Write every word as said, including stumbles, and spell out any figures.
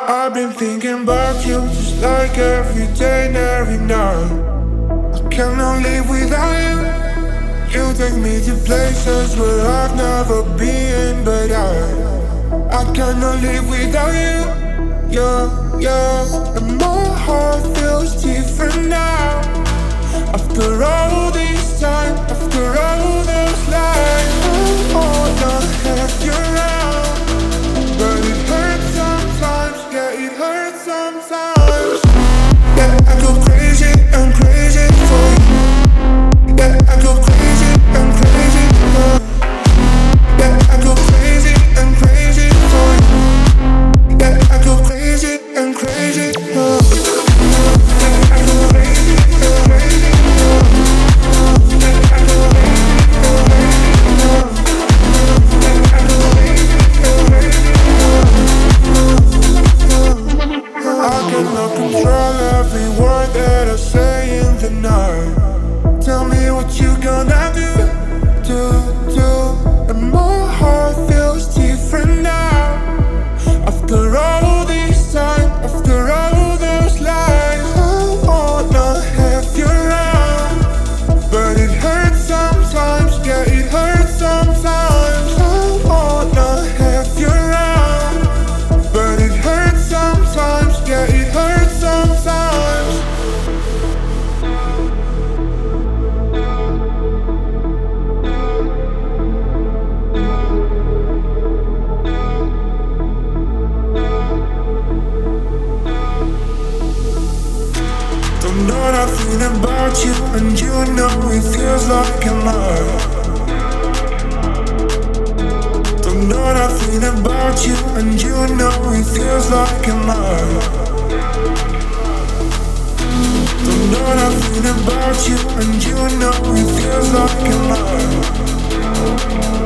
I've been thinking about you just like every day and every night. I cannot live without you. You take me to places where I've never been, but I I cannot live without you. Yeah, yeah. And my heart feels different now. After all this time, after all those lies, I wanna have you around. But it hurts sometimes, yeah, it hurts sometimes. Yeah, I go crazy and crazy for you. Yeah, I go crazy and crazy for you. Yeah, I go crazy and crazy for you. Yeah, I go crazy and crazy for you. Yeah, I go crazy and crazy for you. Yeah, I go crazy and crazy for you. Yeah, I go crazy and crazy for you. I cannot control every word that I say in the night. Tell me what you gonna do, do, do. And my heart feels different now. After all this time, after all those lies, I wanna have you around. But it hurts sometimes, yeah, it hurts sometimes. I wanna have you around. But it hurts sometimes, yeah, it hurts sometimes. Don't know nothing about you, and you know it feels like a mile. Don't know nothing about you, and you know it feels like a mile. Don't know nothing about you, and you know it feels like a mile.